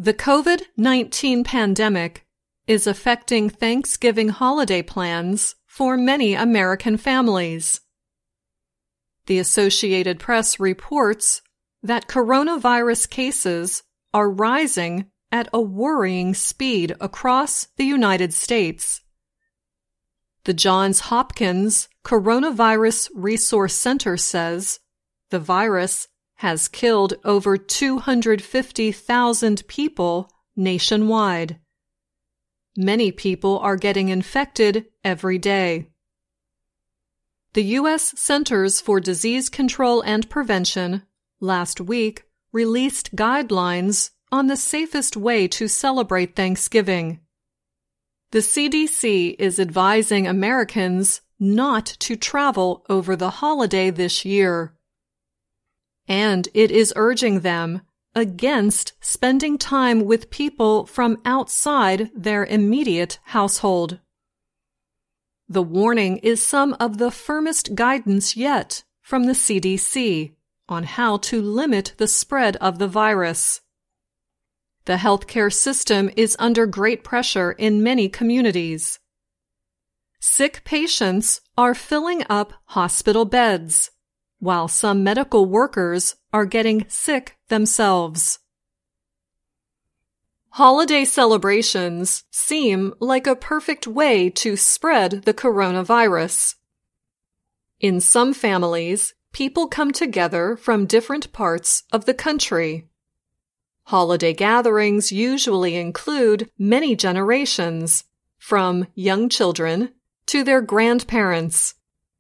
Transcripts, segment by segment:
The COVID-19 pandemic is affecting Thanksgiving holiday plans for many American families. The Associated Press reports that coronavirus cases are rising at a worrying speed across the United States. The Johns Hopkins Coronavirus Resource Center says the virus has killed over 250,000 people nationwide. Many people are getting infected every day. The U.S. Centers for Disease Control and Prevention last week released guidelines on the safest way to celebrate Thanksgiving. The CDC is advising Americans not to travel over the holiday this year. And it is urging them against spending time with people from outside their immediate household. The warning is some of the firmest guidance yet from the CDC on how to limit the spread of the virus. The healthcare system is under great pressure in many communities. Sick patients are filling up hospital beds, while some medical workers are getting sick themselves. Holiday celebrations seem like a perfect way to spread the coronavirus. In some families, people come together from different parts of the country. Holiday gatherings usually include many generations, from young children to their grandparents.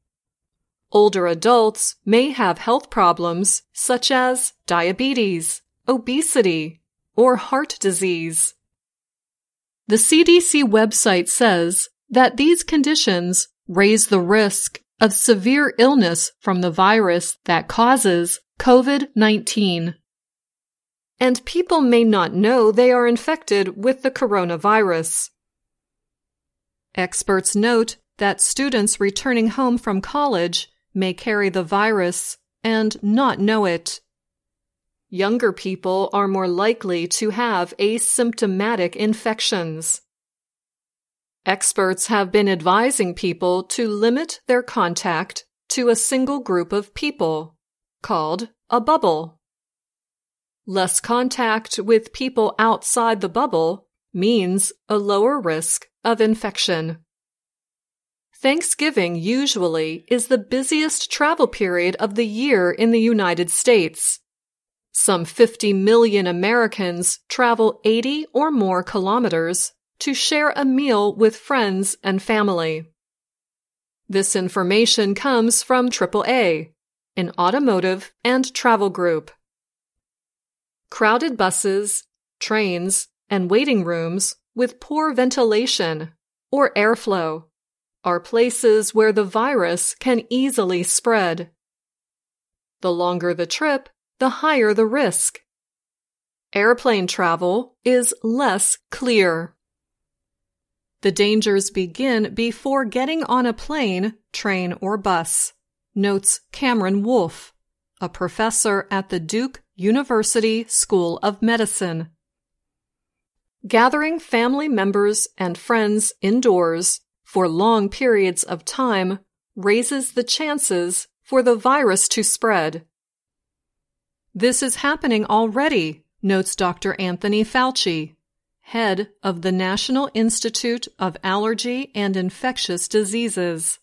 Older adults may have health problems such as diabetes, obesity, or heart disease. The CDC website says that these conditions raise the risk of severe illness from the virus that causes COVID-19. And people may not know they are infected with the coronavirus. Experts note that students returning home from college may carry the virus and not know it. Younger people are more likely to have asymptomatic infections. Experts have been advising people to limit their contact to a single group of people, called a bubble. Less contact with people outside the bubble means a lower risk of infection. Thanksgiving usually is the busiest travel period of the year in the United States. Some 50 million Americans travel 80 or more kilometers to share a meal with friends and family. This information comes from AAA, an automotive and travel group. Crowded buses, trains, and waiting rooms with poor ventilation or airflow are places where the virus can easily spread. The longer the trip, the higher the risk. Airplane travel is less clear. The dangers begin before getting on a plane, train, or bus, notes Cameron Wolfe, a professor at the Duke University School of Medicine. Gathering family members and friends indoors for long periods of time raises the chances for the virus to spread. This is happening already, notes Dr. Anthony Fauci, head of the National Institute of Allergy and Infectious Diseases.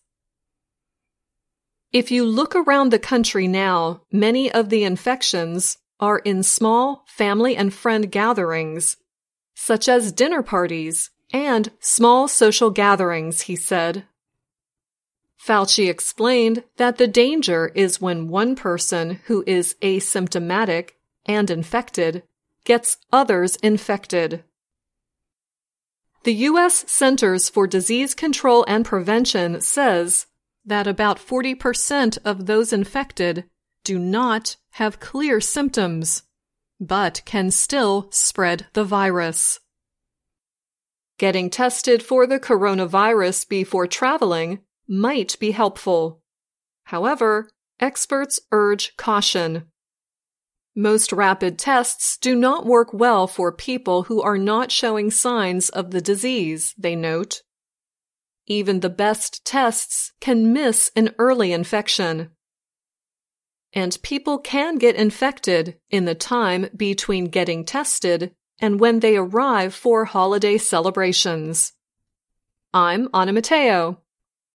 If you look around the country now, many of the infections are in small family and friend gatherings, such as dinner parties and small social gatherings, he said. Fauci explained that the danger is when one person who is asymptomatic and infected gets others infected. The U.S. Centers for Disease Control and Prevention says that about 40% of those infected do not have clear symptoms, but can still spread the virus. Getting tested for the coronavirus before traveling might be helpful. However, experts urge caution. Most rapid tests do not work well for people who are not showing signs of the disease, they note. Even the best tests can miss an early infection. And people can get infected in the time between getting tested and when they arrive for holiday celebrations. I'm Anna Matteo.